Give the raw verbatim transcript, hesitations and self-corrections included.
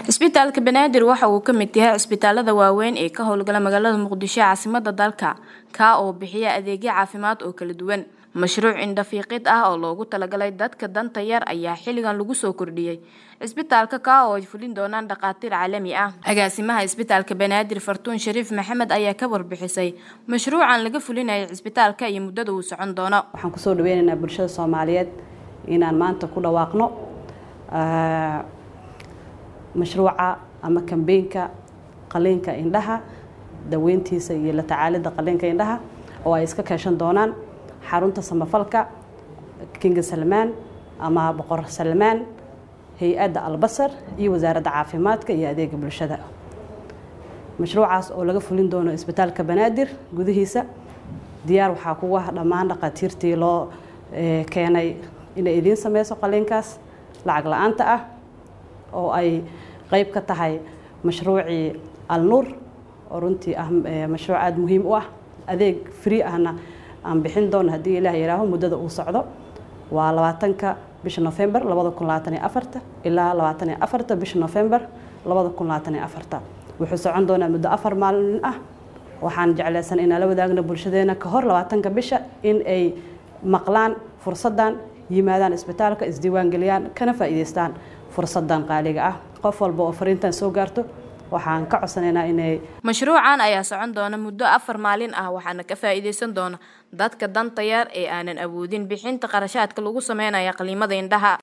Isbitaalka Banaadir waxa uu ka mid yahay isbitaalada waaweyn ee ka howlgala magaalada Muqdisho caasimadda dalka ka oo bixiya adeegyo caafimaad oo kala duwan. Mashruuc indhafiiqid ah oo loogu talagalay dadka danta yar ayaa xilligan lagu soo kordhiyay isbitaalka ka oo ay fulin doonaan dhaqaatiir caalami ah. Agaasimaha isbitaalka Banaadir Fartuun Shariif Maxamed ayaa ka warbixisay mashruucan laga fulinayo isbitaalka iyo muddada uu socon doono. Waxaan ku soo dhaweynaynaa bulshada Soomaaliyeed inaan maanta ku dhawaaqno mashruuca ama kambeynka qaliinka indhaha daweyntiisa iyo la tacaalida qaliinka indhaha oo ay iska kaashan doonaan xarunta samafalka King Salman ama Boqor Salman, hay'adda Albasar iyo wasaaradda caafimaadka iyo adeegga bulshada. Mashruucaas oo laga fulin doono isbitaalka Banaadir gudihiisa diyaar waxa ku ah dhammaan dhaqaatiirtii loo keenay inay idin sameyso qaliinkaas lacag la'aanta ah oo ay qayb ka tahay mashruuci Al-Nur oo runtii ah mashruuc aad muhiim u ah adeeg free ahna aan bixin doono haddii Ilaahay yaraaho muddada uu socdo waa labaatanka bisha November labada kun labaatan iyo afar ilaa labaatan iyo afar bisha November labada kun labaatan iyo afar wuxuu socon doonaa muddo afar maalin ah. Waxaan jeclaysan inaan la wadaagno bulshadeena ka hor labaatanka bisha in ay maqlaan fursadan yimaadaan isbitaalka isdiiwaan galiyaan kana faa'iideystaan fursadan qaaliga ah. Qof walba oo fariintan soo gaarto waxaan ka codsanaynaa inay mashruucan ayaa socon doona muddo afar maalin ah waxaana ka faa'iideysan doona dadka danta yar ee aanan awoodin bixinta qarashaadka lagu sameeyo qaliimada indhaha.